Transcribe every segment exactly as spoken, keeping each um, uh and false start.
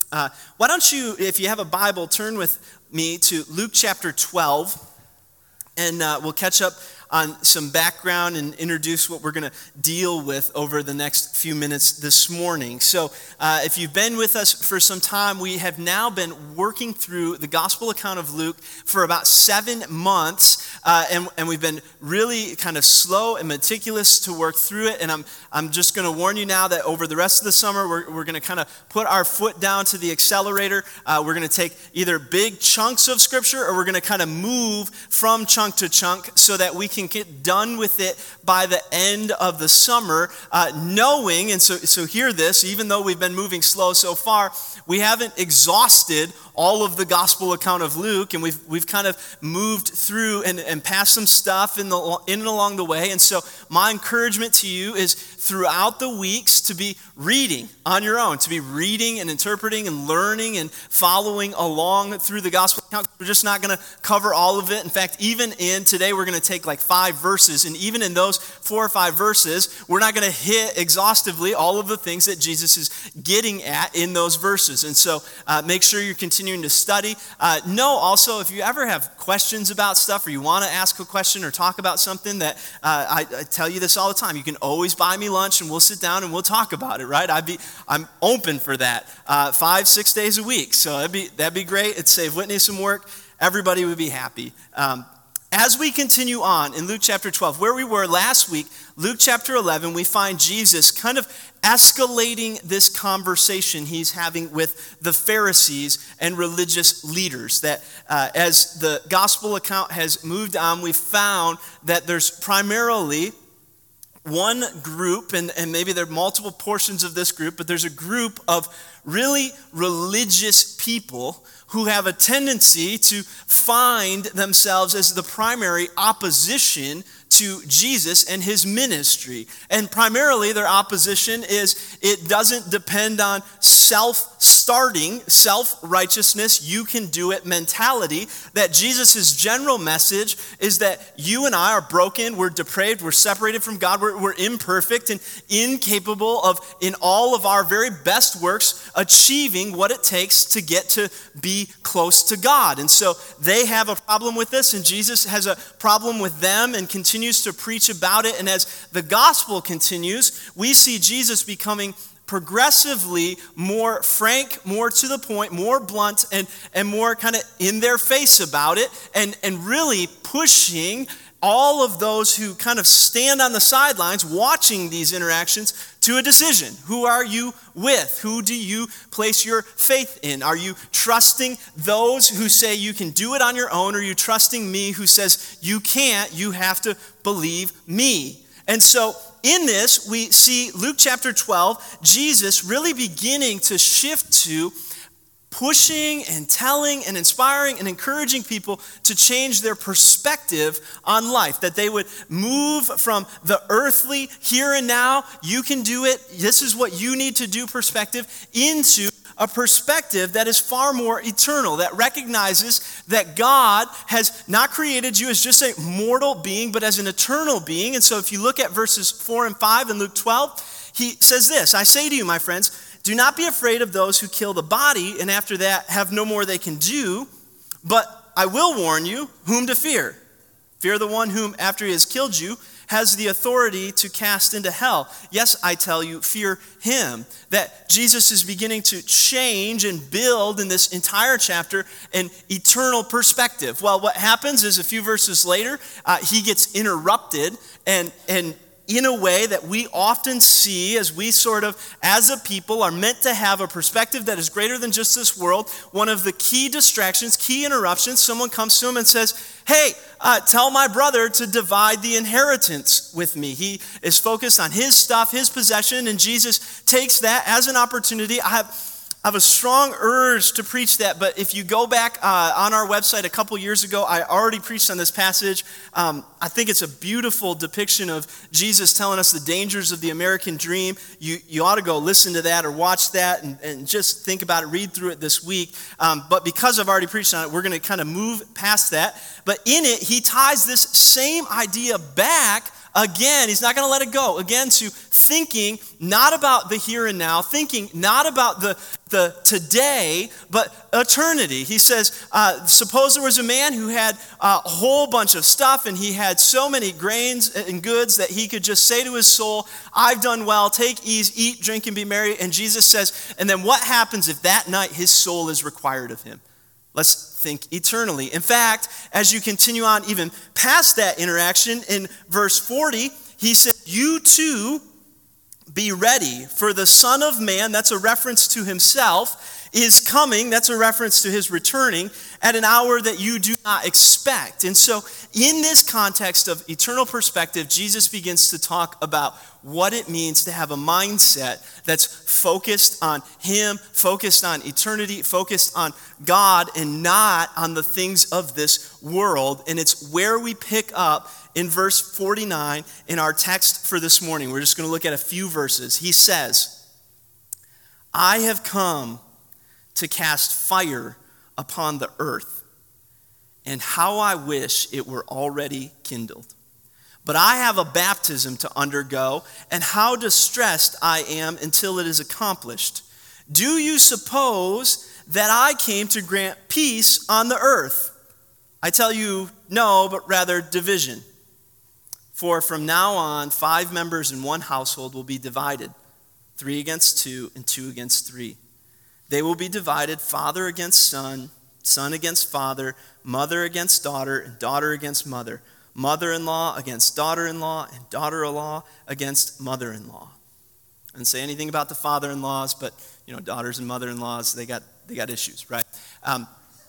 Uh, why don't you, if you have a Bible, turn with me to Luke chapter twelve, and uh, we'll catch up on some background and introduce what we're going to deal with over the next few minutes this morning. So uh, if you've been with us for some time, we have now been working through the gospel account of Luke for about seven months, uh, and, and we've been really kind of slow and meticulous to work through it. And I'm I'm just going to warn you now that over the rest of the summer, we're, we're going to kind of put our foot down to the accelerator. Uh, we're going to take either big chunks of scripture, or we're going to kind of move from chunk to chunk so that we can get done with it by the end of the summer, uh, knowing, and so, so hear this, even though we've been moving slow so far, we haven't exhausted all of the gospel account of Luke, and we've we've kind of moved through and, and passed some stuff in the in and along the way. And so my encouragement to you is throughout the weeks to be reading on your own, to be reading and interpreting and learning and following along through the gospel account. We're just not going to cover all of it. In fact, even in today, we're going to take like five verses, and even in those four or five verses, we're not going to hit exhaustively all of the things that Jesus is getting at in those verses. And so uh, make sure you're continuing to study. Uh, know also, if you ever have questions about stuff, or you want to ask a question or talk about something, that uh, I, I tell you this all the time, you can always buy me lunch and we'll sit down and we'll talk about it, right? I'd be, I'm open for that uh, five, six days a week. So that'd be, that'd be great. It'd save Whitney some work. Everybody would be happy. Um, As we continue on in Luke chapter twelve, where we were last week, Luke chapter eleven, we find Jesus kind of escalating this conversation he's having with the Pharisees and religious leaders. That uh, as the gospel account has moved on, we found that there's primarily one group, and, and maybe there are multiple portions of this group, but there's a group of really religious people who have a tendency to find themselves as the primary opposition to Jesus and his ministry. And primarily their opposition is it doesn't depend on self-starting, self-righteousness, you can do it mentality. That Jesus' general message is that you and I are broken, we're depraved, we're separated from God, we're, we're imperfect and incapable of, in all of our very best works, achieving what it takes to get to be close to God. And so they have a problem with this, and Jesus has a problem with them and continues to preach about it. And as the gospel continues, we see Jesus becoming progressively more frank, more to the point, more blunt, and, and more kind of in their face about it, and, and really pushing all of those who kind of stand on the sidelines watching these interactions to a decision. Who are you with? Who do you place your faith in? Are you trusting those who say you can do it on your own, or are you trusting me who says you can't, you have to believe me? And so in this, we see Luke chapter twelve, Jesus really beginning to shift to pushing and telling and inspiring and encouraging people to change their perspective on life. That they would move from the earthly, here and now, you can do it, this is what you need to do perspective, into a perspective that is far more eternal, that recognizes that God has not created you as just a mortal being, but as an eternal being. And so if you look at verses four and five in Luke twelve, he says this, I say to you, my friends, do not be afraid of those who kill the body, and after that have no more they can do, but I will warn you whom to fear. Fear the one whom, after he has killed you, has the authority to cast into hell. Yes, I tell you, fear him. That Jesus is beginning to change and build in this entire chapter an eternal perspective. Well, what happens is a few verses later, uh, he gets interrupted, and and in a way that we often see as we sort of, as a people, are meant to have a perspective that is greater than just this world. One of the key distractions, key interruptions, someone comes to him and says, hey, uh, tell my brother to divide the inheritance with me. He is focused on his stuff, his possession, and Jesus takes that as an opportunity. I have I have a strong urge to preach that, but if you go back uh, on our website a couple years ago, I already preached on this passage. Um, I think it's a beautiful depiction of Jesus telling us the dangers of the American dream. You you ought to go listen to that or watch that and, and just think about it, read through it this week. Um, but because I've already preached on it, we're going to kind of move past that. But in it, he ties this same idea back again. He's not going to let it go. Again, to thinking not about the here and now, thinking not about the, the today, but eternity. He says, uh, suppose there was a man who had uh, a whole bunch of stuff, and he had so many grains and goods that he could just say to his soul, I've done well, take ease, eat, drink, and be merry. And Jesus says, and then what happens if that night his soul is required of him? Let's think eternally. In fact, as you continue on even past that interaction, in verse forty, he said, you too be ready, for the Son of Man, that's a reference to himself, is coming, that's a reference to his returning, at an hour that you do not expect. And so in this context of eternal perspective, Jesus begins to talk about what it means to have a mindset that's focused on him, focused on eternity, focused on God, and not on the things of this world. And it's where we pick up in verse forty-nine in our text for this morning. We're just going to look at a few verses. He says, I have come to cast fire upon the earth, and how I wish it were already kindled. But I have a baptism to undergo, and how distressed I am until it is accomplished. Do you suppose that I came to grant peace on the earth? I tell you, no, but rather division. For from now on, five members in one household will be divided, three against two and two against three. They will be divided, father against son, son against father, mother against daughter, and daughter against mother, mother-in-law against daughter-in-law, and daughter-in-law against mother-in-law. I didn't say anything about the father-in-laws, but you know, daughters and mother-in-laws, they got they got issues, right? Um,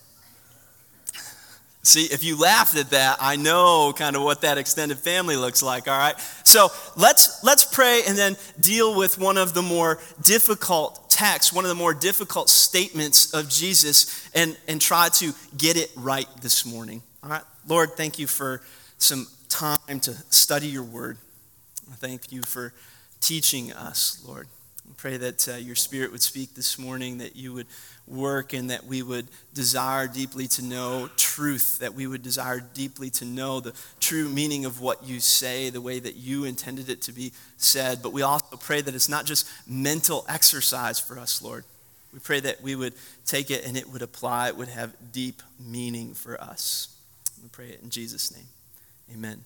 See, if you laughed at that, I know kind of what that extended family looks like, all right? So let's let's pray and then deal with one of the more difficult texts, one of the more difficult statements of Jesus, and, and try to get it right this morning. All right? Lord, thank you for some time to study your word. Thank you for teaching us, Lord. I pray that uh, your Spirit would speak this morning, that you would work, and that we would desire deeply to know truth, that we would desire deeply to know the true meaning of what you say, the way that you intended it to be said. But we also pray that it's not just mental exercise for us, Lord. We pray that we would take it and it would apply, it would have deep meaning for us. We pray it in Jesus' name. Amen.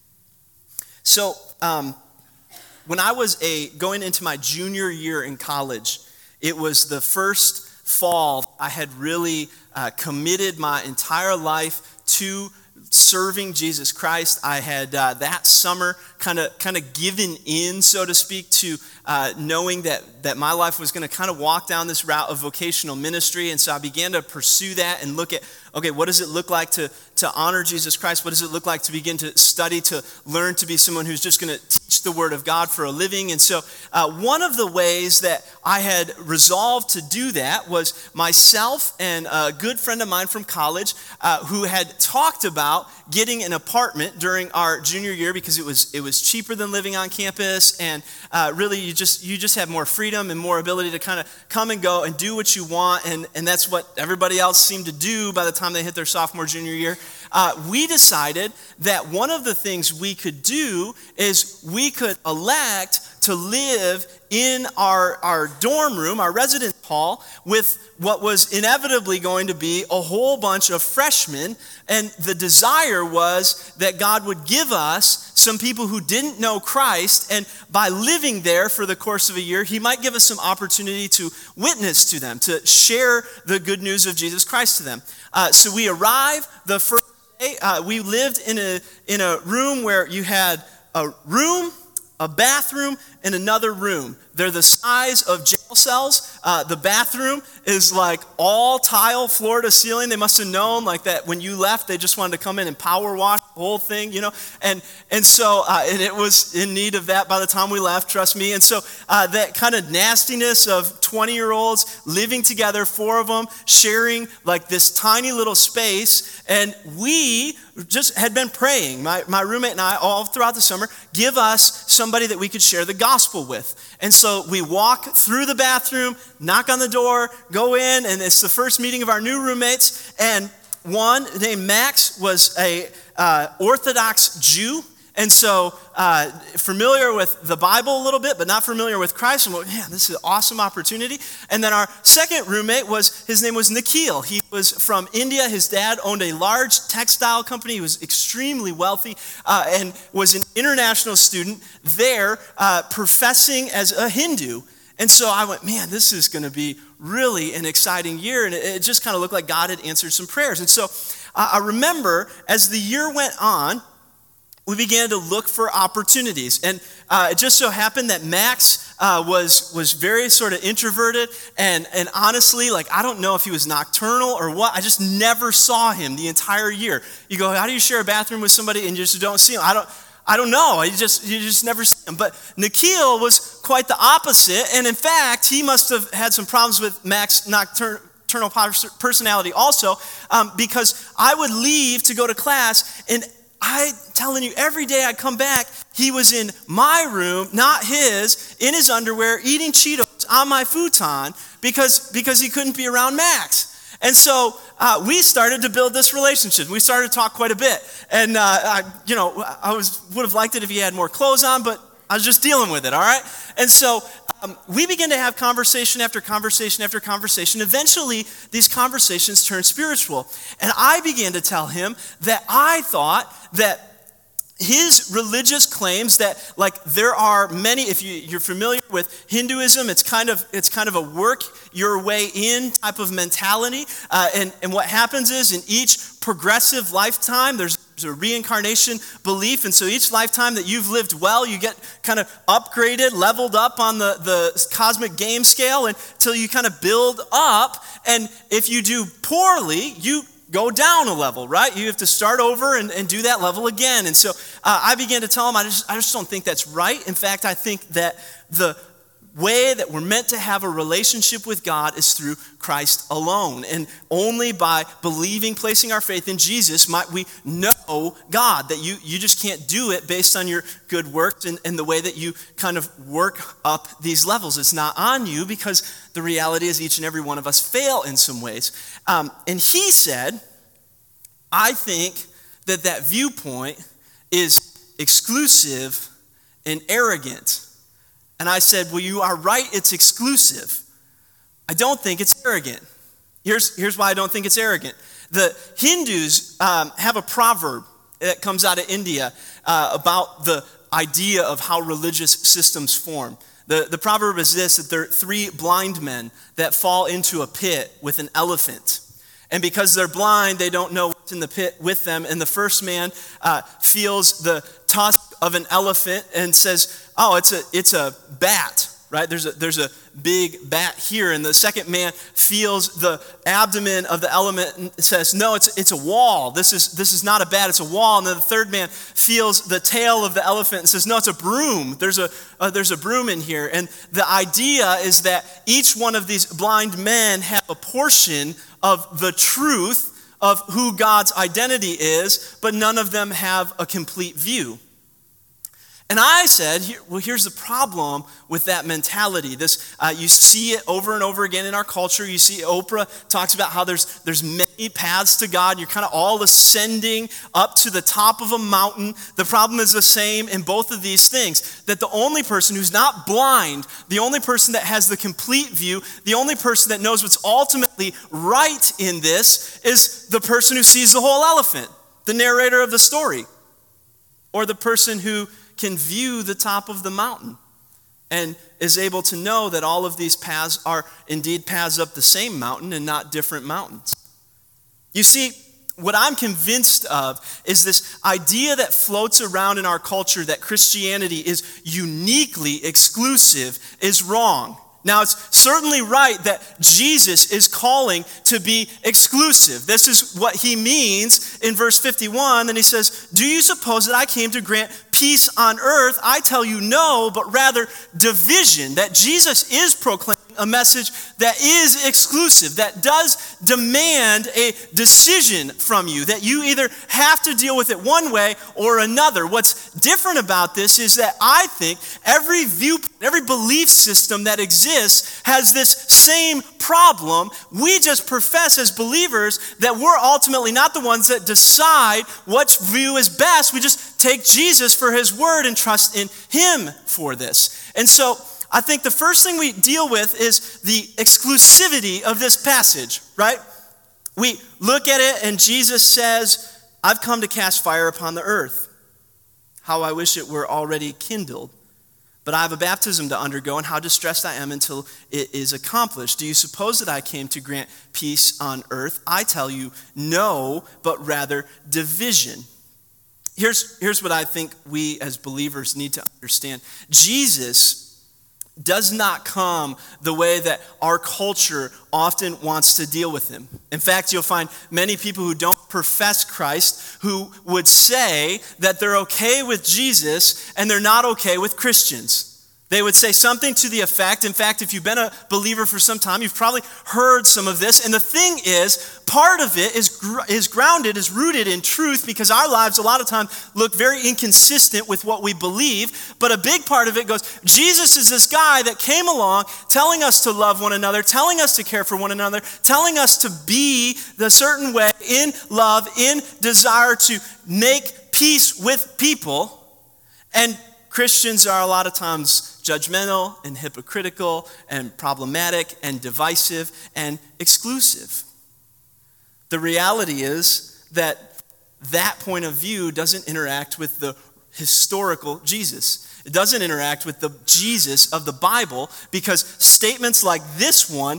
So, um, when I was a going into my junior year in college, it was the first fall I had really uh, committed my entire life to serving Jesus Christ. I had uh, that summer kind of kind of given in, so to speak, to uh, knowing that that my life was going to kind of walk down this route of vocational ministry. And so I began to pursue that and look at, okay, what does it look like to, to honor Jesus Christ? What does it look like to begin to study, to learn to be someone who's just going to teach the Word of God for a living? And so uh, one of the ways that I had resolved to do that was myself and a good friend of mine from college uh, who had talked about getting an apartment during our junior year because it was it was cheaper than living on campus, and uh, really you just you just have more freedom and more ability to kind of come and go and do what you want, and, and that's what everybody else seemed to do by the time they hit their sophomore, junior year. Uh, we decided that one of the things we could do is we could elect to live in our, our dorm room, our residence hall, with what was inevitably going to be a whole bunch of freshmen. And the desire was that God would give us some people who didn't know Christ, and by living there for the course of a year, he might give us some opportunity to witness to them, to share the good news of Jesus Christ to them. Uh, so we arrived the first day. Uh, we lived in a in a room where you had a room, a bathroom, and another room. They're the size of jail cells. Uh, the bathroom is like all tile, floor to ceiling. They must have known like that when you left, they just wanted to come in and power wash the whole thing, you know. And and so, uh, and it was in need of that by the time we left, trust me. And so uh, that kind of nastiness of twenty-year-olds living together, four of them, sharing like this tiny little space. And we just had been praying, my, my roommate and I, all throughout the summer, give us somebody that we could share the gospel with. And so we walk through the bathroom, knock on the door, go in, and it's the first meeting of our new roommates. And one named Max was a uh, Orthodox Jew, And so uh, familiar with the Bible a little bit, but not familiar with Christ. And I'm like, man, this is an awesome opportunity. And then our second roommate was, his name was Nikhil. He was from India. His dad owned a large textile company. He was extremely wealthy uh, and was an international student there uh, professing as a Hindu. And so I went, man, this is going to be really an exciting year. And it, it just kind of looked like God had answered some prayers. And so uh, I remember as the year went on, we began to look for opportunities. And uh, it just so happened that Max uh, was was very sort of introverted. And, and honestly, like, I don't know if he was nocturnal or what. I just never saw him the entire year. You go, how do you share a bathroom with somebody and you just don't see him? I don't I don't know. You just, you just never see him. But Nikhil was quite the opposite. And in fact, he must have had some problems with Max's nocturnal personality also, um, because I would leave to go to class, and I telling you, every day I'd come back, he was in my room, not his, in his underwear, eating Cheetos on my futon because, because he couldn't be around Max. And so uh, we started to build this relationship. We started to talk quite a bit. And, uh, I, you know, I was would have liked it if he had more clothes on, but I was just dealing with it, all right? And so um, we began to have conversation after conversation after conversation. Eventually, these conversations turned spiritual. And I began to tell him that I thought that his religious claims that, like, there are many, if you, you're familiar with Hinduism, it's kind of it's kind of a work your way in type of mentality. Uh, and, and what happens is in each progressive lifetime, there's a reincarnation belief. And so each lifetime that you've lived well, you get kind of upgraded, leveled up on the, the cosmic game scale until you kind of build up. And if you do poorly, you go down a level, right? You have to start over and, and do that level again. And so uh, I began to tell him, I just, I just don't think that's right. In fact, I think that the way that we're meant to have a relationship with God is through Christ alone. And only by believing, placing our faith in Jesus, might we know God. That you, you just can't do it based on your good works and, and the way that you kind of work up these levels. It's not on you, because the reality is each and every one of us fail in some ways. Um, and he said, I think that that viewpoint is exclusive and arrogant. And I said, well, you are right, it's exclusive. I don't think it's arrogant. Here's, here's why I don't think it's arrogant. The Hindus um, have a proverb that comes out of India uh, about the idea of how religious systems form. The, the proverb is this, that there are three blind men that fall into a pit with an elephant. And because they're blind, they don't know what's in the pit with them. And the first man uh, feels the tusk of an elephant and says, oh, it's a it's a bat, right? There's a there's a big bat here. And the second man feels the abdomen of the elephant and says, no, it's it's a wall. This is this is not a bat, it's a wall. And then the third man feels the tail of the elephant and says, no, it's a broom. There's a uh, there's a broom in here. And the idea is that each one of these blind men have a portion of the truth of who God's identity is, but none of them have a complete view. And I said, well, here's the problem with that mentality. This, uh, you see it over and over again in our culture. You see Oprah talks about how there's there's many paths to God. You're kind of all ascending up to the top of a mountain. The problem is the same in both of these things, that the only person who's not blind, the only person that has the complete view, the only person that knows what's ultimately right in this is the person who sees the whole elephant, the narrator of the story, or the person who can view the top of the mountain and is able to know that all of these paths are indeed paths up the same mountain and not different mountains. You see, what I'm convinced of is this idea that floats around in our culture that Christianity is uniquely exclusive is wrong. Now, it's certainly right that Jesus is calling to be exclusive. This is what he means in verse fifty-one. And he says, do you suppose that I came to grant peace on earth? I tell you no, but rather division. That Jesus is proclaiming a message that is exclusive, that does demand a decision from you, that you either have to deal with it one way or another. What's different about this is that I think every view, every belief system that exists has this same problem. We just profess as believers that we're ultimately not the ones that decide which view is best. We just take Jesus for his word and trust in him for this. And so I think the first thing we deal with is the exclusivity of this passage, right? We look at it and Jesus says, I've come to cast fire upon the earth. How I wish it were already kindled. But I have a baptism to undergo, and how distressed I am until it is accomplished. Do you suppose that I came to grant peace on earth? I tell you, no, but rather division. Here's, here's what I think we as believers need to understand. Jesus does not come the way that our culture often wants to deal with him. In fact, you'll find many people who don't profess Christ who would say that they're okay with Jesus and they're not okay with Christians. They would say something to the effect, in fact, if you've been a believer for some time, you've probably heard some of this. And the thing is, part of it is, gr- is grounded, is rooted in truth, because our lives a lot of times look very inconsistent with what we believe. But a big part of it goes, Jesus is this guy that came along telling us to love one another, telling us to care for one another, telling us to be the certain way in love, in desire to make peace with people. And Christians are a lot of times judgmental and hypocritical and problematic and divisive and exclusive. The reality is that that point of view doesn't interact with the historical Jesus. It doesn't interact with the Jesus of the Bible, because statements like this one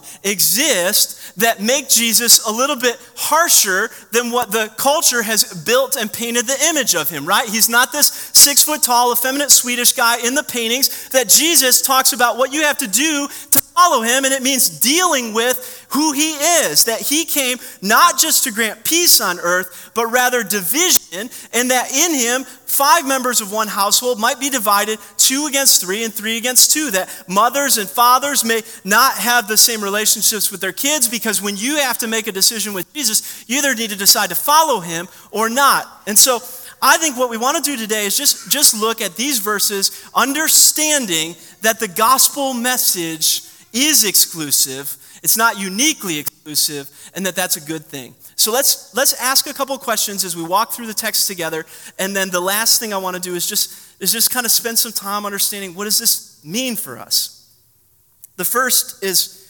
exist that make Jesus a little bit harsher than what the culture has built and painted the image of him, right? He's not this six foot tall, effeminate Swedish guy in the paintings. That Jesus talks about what you have to do to follow him, and it means dealing with who he is, that he came not just to grant peace on earth, but rather division, and that in him, five members of one household might be divided two against three and three against two, that mothers and fathers may not have the same relationships with their kids, because when you have to make a decision with Jesus, you either need to decide to follow him or not. And so I think what we want to do today is just, just look at these verses, understanding that the gospel message is exclusive, it's not uniquely exclusive, and that that's a good thing. So let's let's ask a couple questions as we walk through the text together, and then the last thing I want to do is just is just kind of spend some time understanding, what does this mean for us? The first is,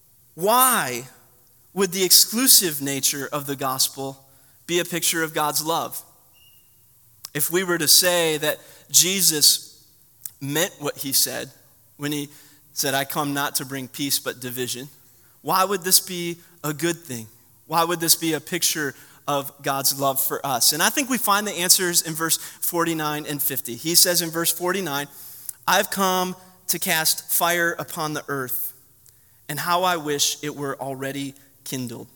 why would the exclusive nature of the gospel be a picture of God's love? If we were to say that Jesus meant what he said when he said, I come not to bring peace but division, why would this be a good thing? Why would this be a picture of God's love for us? And I think we find the answers in verse forty-nine and fifty. He says in verse forty-nine, I've come to cast fire upon the earth, and how I wish it were already kindled.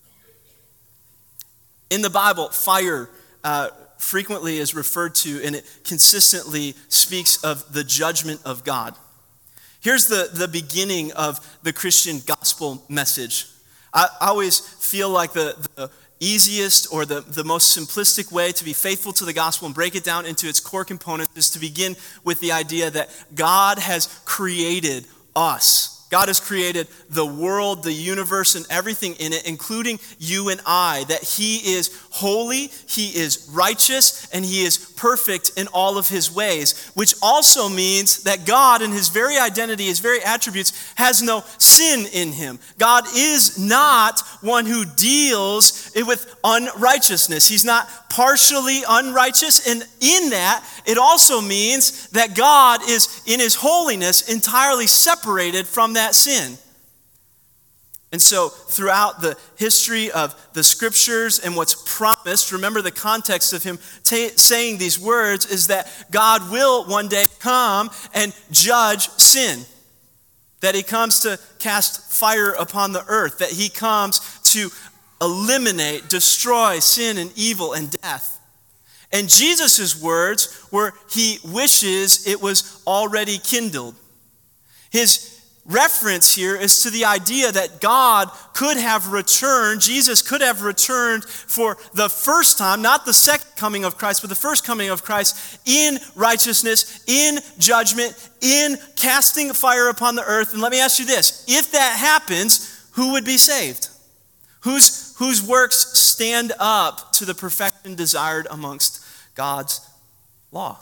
In the Bible, fire uh, frequently is referred to, and it consistently speaks of the judgment of God. Here's the, the beginning of the Christian gospel message. I, I always feel like the, the easiest or the, the most simplistic way to be faithful to the gospel and break it down into its core components is to begin with the idea that God has created us. God has created the world, the universe, and everything in it, including you and I, that he is holy, he is righteous, and he is perfect in all of his ways, which also means that God, in his very identity, his very attributes, has no sin in him. God is not one who deals with unrighteousness. He's not partially unrighteous, and in that, it also means that God is, in his holiness, entirely separated from that sin. And so throughout the history of the scriptures and what's promised, remember the context of him t- saying these words is that God will one day come and judge sin. That he comes to cast fire upon the earth. That he comes to eliminate, destroy sin and evil and death. And Jesus' words were, he wishes it was already kindled. His reference here is to the idea that God could have returned, Jesus could have returned for the first time, not the second coming of Christ, but the first coming of Christ in righteousness, in judgment, in casting fire upon the earth. And let me ask you this, if that happens, who would be saved? Whose, whose works stand up to the perfection desired amongst God's law?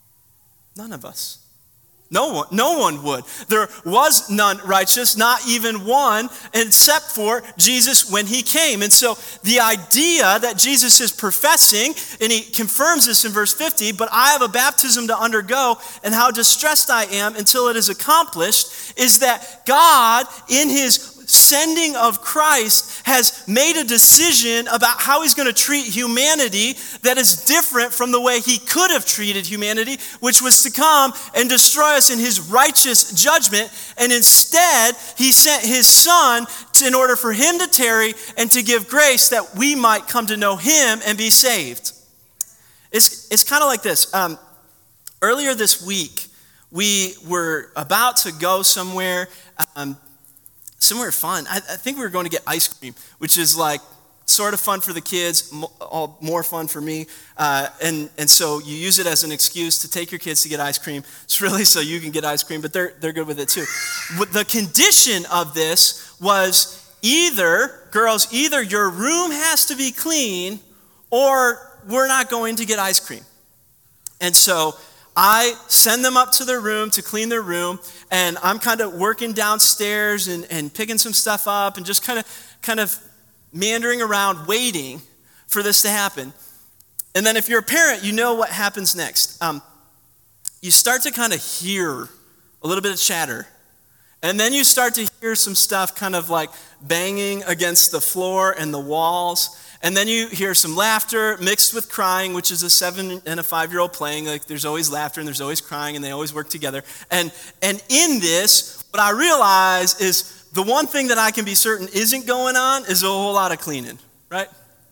None of us. No one, no one would. There was none righteous, not even one, except for Jesus when he came. And so the idea that Jesus is professing, and he confirms this in verse fifty, but I have a baptism to undergo, and how distressed I am until it is accomplished, is that God, in his sending of Christ, has made a decision about how he's going to treat humanity that is different from the way he could have treated humanity, which was to come and destroy us in his righteous judgment. And instead, he sent his son to, in order for him to tarry and to give grace that we might come to know him and be saved. It's, it's kind of like this. Um, earlier this week, we were about to go somewhere, um, somewhere fun. I, I think we were going to get ice cream, which is like sort of fun for the kids, all more fun for me. Uh, and, and so you use it as an excuse to take your kids to get ice cream. It's really so you can get ice cream, but they're, they're good with it too. But the condition of this was either, girls, either your room has to be clean or we're not going to get ice cream. And so I send them up to their room to clean their room, and I'm kind of working downstairs and, and picking some stuff up and just kind of kind of meandering around waiting for this to happen. And then if you're a parent, you know what happens next. Um, you start to kind of hear a little bit of chatter. And then you start to hear some stuff kind of like banging against the floor and the walls. And then you hear some laughter mixed with crying, which is a seven and a five-year-old playing. Like there's always laughter and there's always crying and they always work together. And, and in this, what I realize is the one thing that I can be certain isn't going on is a whole lot of cleaning, right?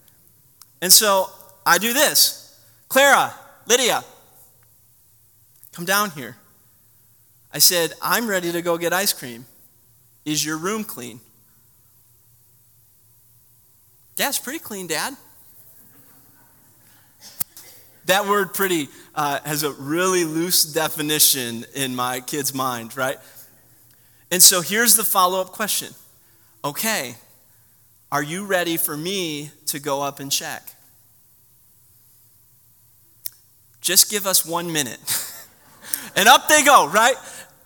And so I do this. Clara, Lydia, come down here. I said, I'm ready to go get ice cream. Is your room clean? Yeah, it's pretty clean, Dad. That word pretty uh, has a really loose definition in my kid's mind, right? And so here's the follow-up question. Okay, are you ready for me to go up and check? Just give us one minute. And up they go, right?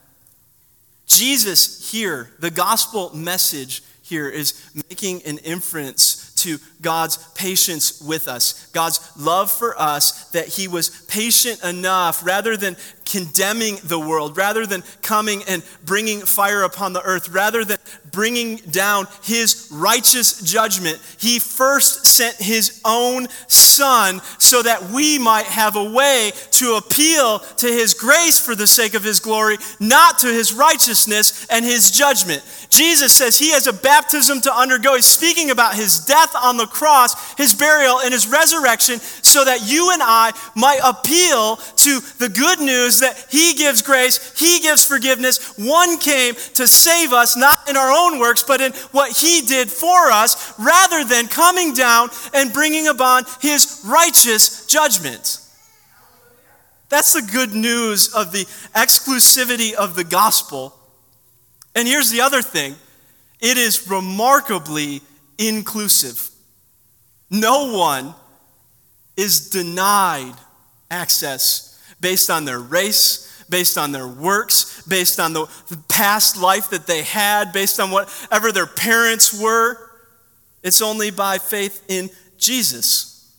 Jesus here, the gospel message here is making an inference to God's patience with us, God's love for us, that he was patient enough rather than condemning the world, rather than coming and bringing fire upon the earth, rather than bringing down his righteous judgment. He first sent his own son so that we might have a way to appeal to his grace for the sake of his glory, not to his righteousness and his judgment. Jesus says he has a baptism to undergo. He's speaking about his death on the cross, his burial, and his resurrection, so that you and I might appeal to the good news that he gives grace, he gives forgiveness. One came to save us, not in our own works, but in what he did for us, rather than coming down and bringing upon his righteous judgment. That's the good news of the exclusivity of the gospel. And here's the other thing. It is remarkably inclusive. No one is denied access based on their race, based on their works, based on the past life that they had, based on whatever their parents were. It's only by faith in Jesus.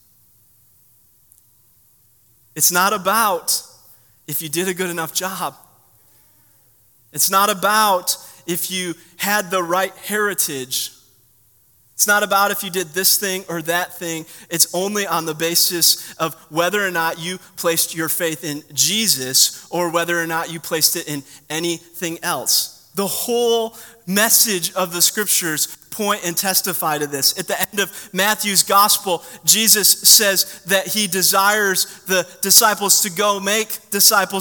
It's not about if you did a good enough job. It's not about if you had the right heritage. It's not about if you did this thing or that thing. It's only on the basis of whether or not you placed your faith in Jesus or whether or not you placed it in anything else. The whole message of the scriptures point and testify to this. At the end of Matthew's gospel, Jesus says that he desires the disciples to go make disciples of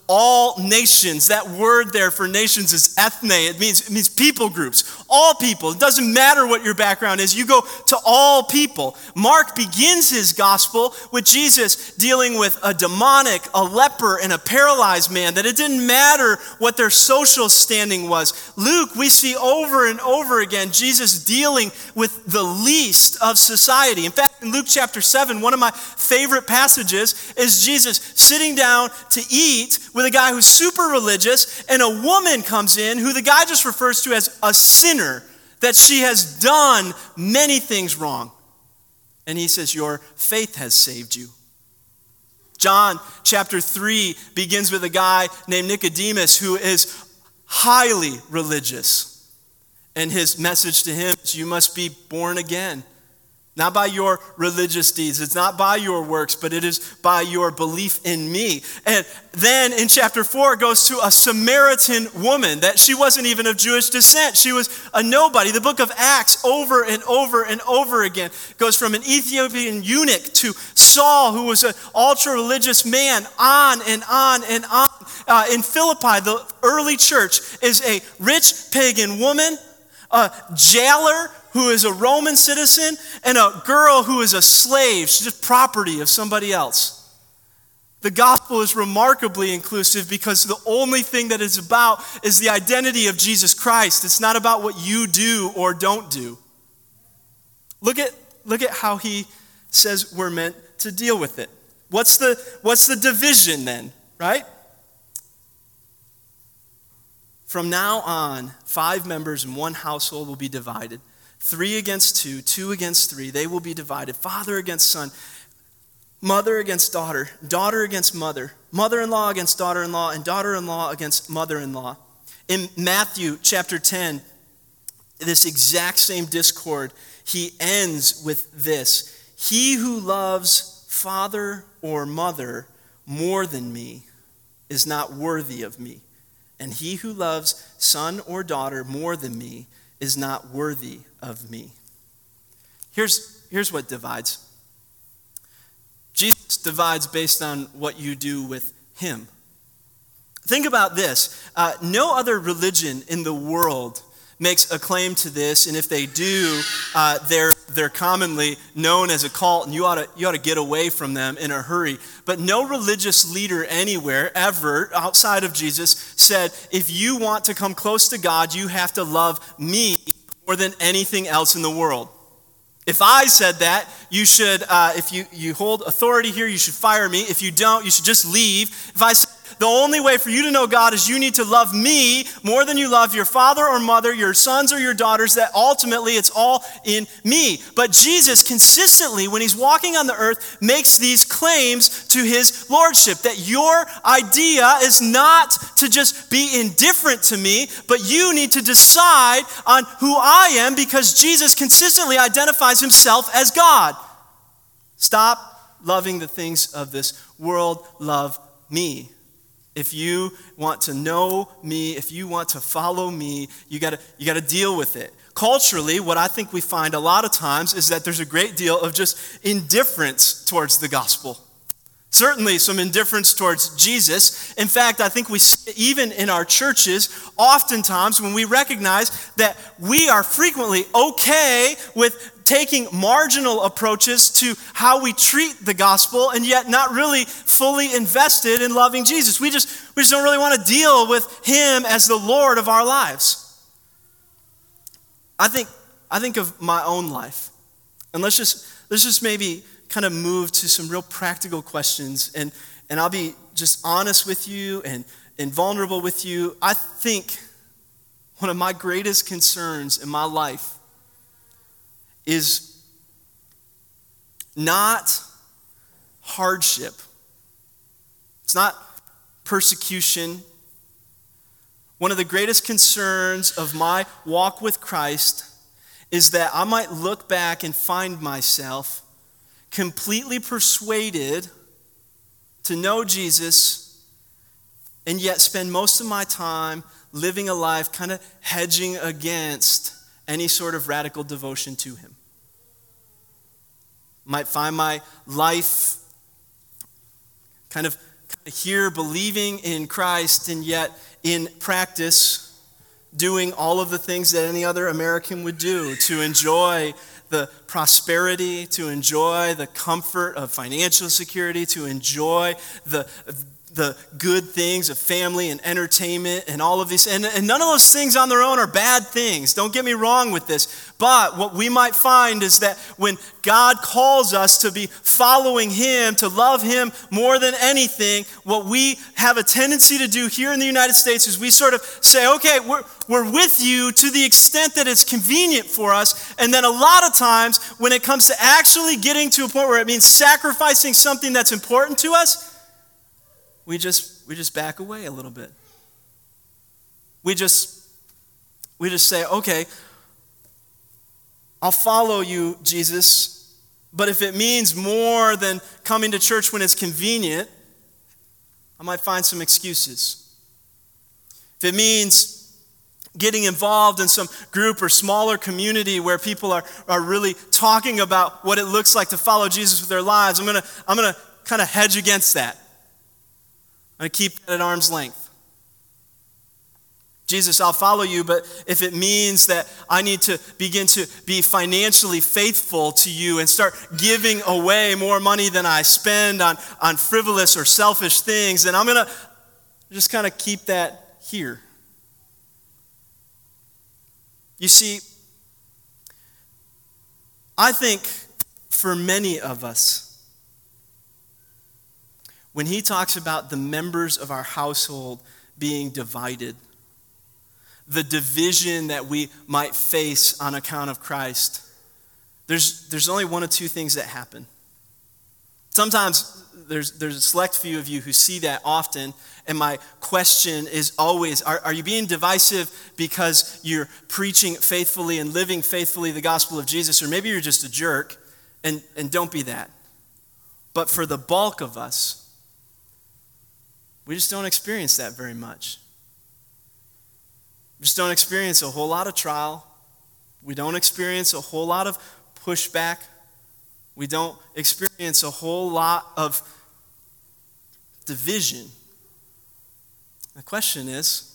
all nations. That word there for nations is ethne. It means, it means people groups, all people. It doesn't matter what your background is. You go to all people. Mark begins his gospel with Jesus dealing with a demonic, a leper, and a paralyzed man, that it didn't matter what their social standing was. Luke, we see over and over again Jesus dealing with the least of society. In fact, in Luke chapter seven, one of my favorite passages is Jesus sitting down to eat with a guy who's super religious, and a woman comes in who the guy just refers to as a sinner, that she has done many things wrong. And he says, your faith has saved you. John chapter three begins with a guy named Nicodemus who is highly religious. And his message to him is, you must be born again. Not by your religious deeds. It's not by your works, but it is by your belief in me. And then in chapter four, it goes to a Samaritan woman that she wasn't even of Jewish descent. She was a nobody. The book of Acts over and over and over again goes from an Ethiopian eunuch to Saul, who was an ultra-religious man, on and on and on. Uh, in Philippi, the early church is a rich pagan woman, a jailer who is a Roman citizen, and a girl who is a slave. She's just property of somebody else. The gospel is remarkably inclusive because the only thing that it's about is the identity of Jesus Christ. It's not about what you do or don't do. Look at, look at how he says we're meant to deal with it. What's the, what's the division then, right? From now on, five members in one household will be divided. Three against two, two against three, they will be divided. Father against son, mother against daughter, daughter against mother, mother-in-law against daughter-in-law, and daughter-in-law against mother-in-law. In Matthew chapter ten, this exact same discord, he ends with this. He who loves father or mother more than me is not worthy of me. And he who loves son or daughter more than me is not worthy of me. Here's, here's what divides. Jesus divides based on what you do with him. Think about this. Uh, no other religion in the world makes a claim to this, and if they do, uh, they're they're commonly known as a cult, and you ought to you ought to get away from them in a hurry. But no religious leader anywhere ever outside of Jesus said, if you want to come close to God, you have to love me more than anything else in the world. If I said that, you should, uh, if you, you hold authority here, you should fire me. If you don't, you should just leave. If I said, the only way for you to know God is you need to love me more than you love your father or mother, your sons or your daughters, that ultimately it's all in me. But Jesus consistently, when he's walking on the earth, makes these claims to his lordship, that your idea is not to just be indifferent to me, but you need to decide on who I am, because Jesus consistently identifies himself as God. Stop loving the things of this world, love me. If you want to know me, if you want to follow me, you gotta, you gotta deal with it. Culturally, what I think we find a lot of times is that there's a great deal of just indifference towards the gospel. Certainly some indifference towards Jesus. In fact, I think we see even in our churches, oftentimes when we recognize that we are frequently okay with taking marginal approaches to how we treat the gospel, and yet not really fully invested in loving Jesus. We just, we just don't really want to deal with him as the Lord of our lives. I think, I think of my own life. And let's just, let's just maybe kind of move to some real practical questions, and, and I'll be just honest with you and, and vulnerable with you. I think one of my greatest concerns in my life is not hardship. It's not persecution. One of the greatest concerns of my walk with Christ is that I might look back and find myself completely persuaded to know Jesus, and yet spend most of my time living a life kind of hedging against any sort of radical devotion to him. Might find my life kind of here believing in Christ and yet in practice doing all of the things that any other American would do to enjoy the prosperity, to enjoy the comfort of financial security, to enjoy the the good things of family and entertainment and all of these. And, and none of those things on their own are bad things. Don't get me wrong with this. But what we might find is that when God calls us to be following him, to love him more than anything, what we have a tendency to do here in the United States is we sort of say, okay, we're, we're with you to the extent that it's convenient for us. And then a lot of times when it comes to actually getting to a point where it means sacrificing something that's important to us, We just we just back away a little bit. We just we just say, okay, I'll follow you, Jesus, but if it means more than coming to church when it's convenient, I might find some excuses. If it means getting involved in some group or smaller community where people are, are really talking about what it looks like to follow Jesus with their lives, I'm gonna I'm gonna kind of hedge against that. I'm going to keep that at arm's length. Jesus, I'll follow you, but if it means that I need to begin to be financially faithful to you and start giving away more money than I spend on, on frivolous or selfish things, then I'm going to just kind of keep that here. You see, I think for many of us, when he talks about the members of our household being divided, the division that we might face on account of Christ, there's, there's only one of two things that happen. Sometimes there's, there's a select few of you who see that often, and my question is always, are, are you being divisive because you're preaching faithfully and living faithfully the gospel of Jesus, or maybe you're just a jerk, and, and don't be that. But for the bulk of us, we just don't experience that very much. We just don't experience a whole lot of trial. We don't experience a whole lot of pushback. We don't experience a whole lot of division. The question is,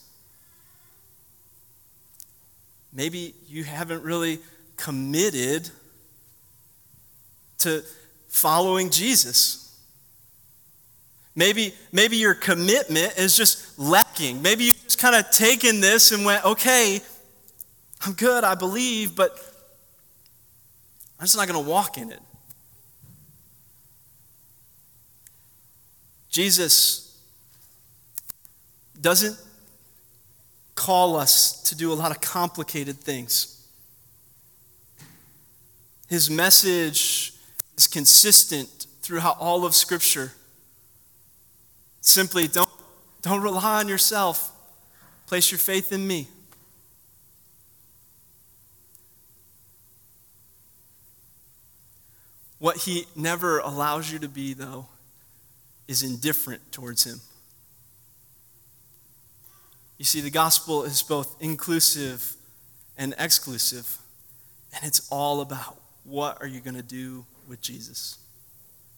maybe you haven't really committed to following Jesus. Maybe, maybe your commitment is just lacking. Maybe you've just kind of taken this and went, okay, I'm good, I believe, but I'm just not going to walk in it. Jesus doesn't call us to do a lot of complicated things. His message is consistent throughout all of Scripture. Simply don't, don't rely on yourself. Place your faith in me. What he never allows you to be, though, is indifferent towards him. You see, the gospel is both inclusive and exclusive, and it's all about what are you going to do with Jesus.